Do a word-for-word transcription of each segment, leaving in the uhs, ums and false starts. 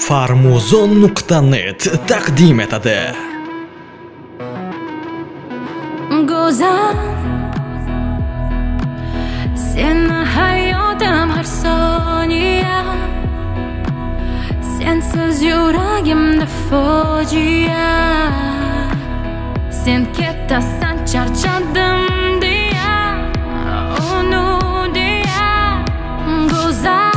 farmuzon nuqta net taqdim etadi. Go'zal, seni hayotim har soniya, sensiz yuragimda fojia. Sen ketasan charchadim deya, uni deya. Go'zal,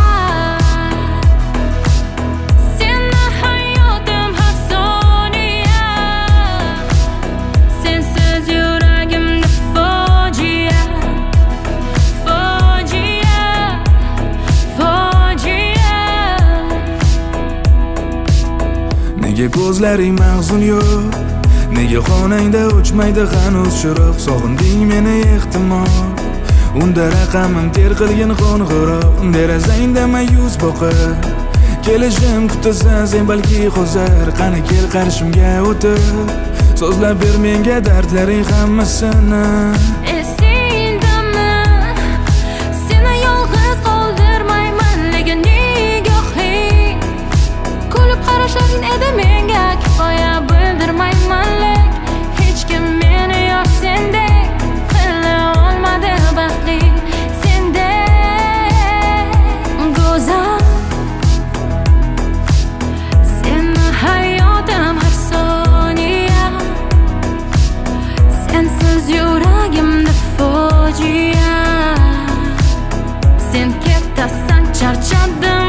nega ko'zlaring mahzun yo'q? Nega xonangda o'chmaydi hanuz chiroq? Sog'inding meni ehtimol, unda raqamim ter qilgin qo'ng'iroq. Derazangda mayus boqib kelishim kutasan sen balki hozir. Qani kel qarshimga o'tir, so'zlab ber menga dardlaring hammasini. Qarashlaring edi menga kifoya, bildirmaymanlik. Hech kim meni yo'q sendek qila olmadi baxtli. Sendek go'zal, seni hayotim har soniya, sensiz yuragimda fojia. Sen ketasan charchadim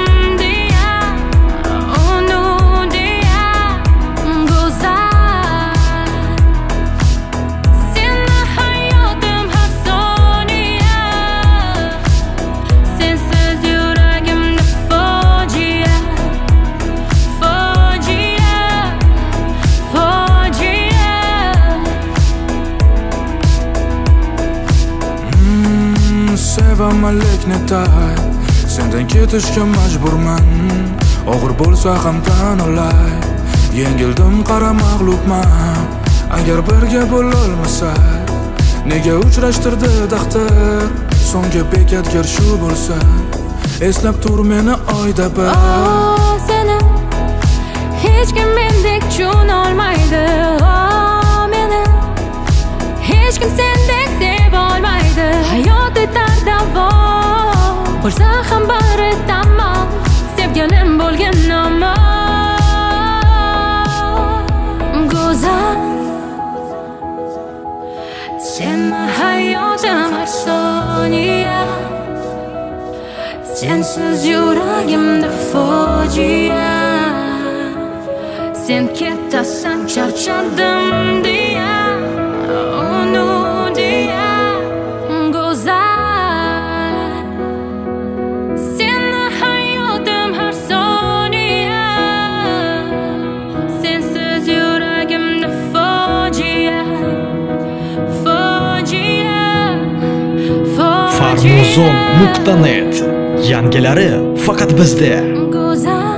sevaman lekni tay, sendan ketishga majburman. Og'ir bo'lsa ham tan olay, yengildim qara mag'lubman. Agar birga bo'lolmasak, nega uchrashtirdi taqdir? So'nggi bekatgar shu bo'lsa, eslab tur meni oyda bir. Oh, seni hech kim mendek tushuna olmaydi. Oh, meni hech kim sendek seva olmaydi. Hayot etar davom, bo'lsa ham bari tamom. Sevgilim bo'lgan nomi go'zal, seni hayotim har soniya, sensiz yuragimda fojia. Sen ketasan charchadim deya, uni deya. Go'zal, seni hayotim har soniya, sensiz yuragimda fojia. Fojia, fojia. farmuzon nuqta net yangilari faqat bizda. Go'zal.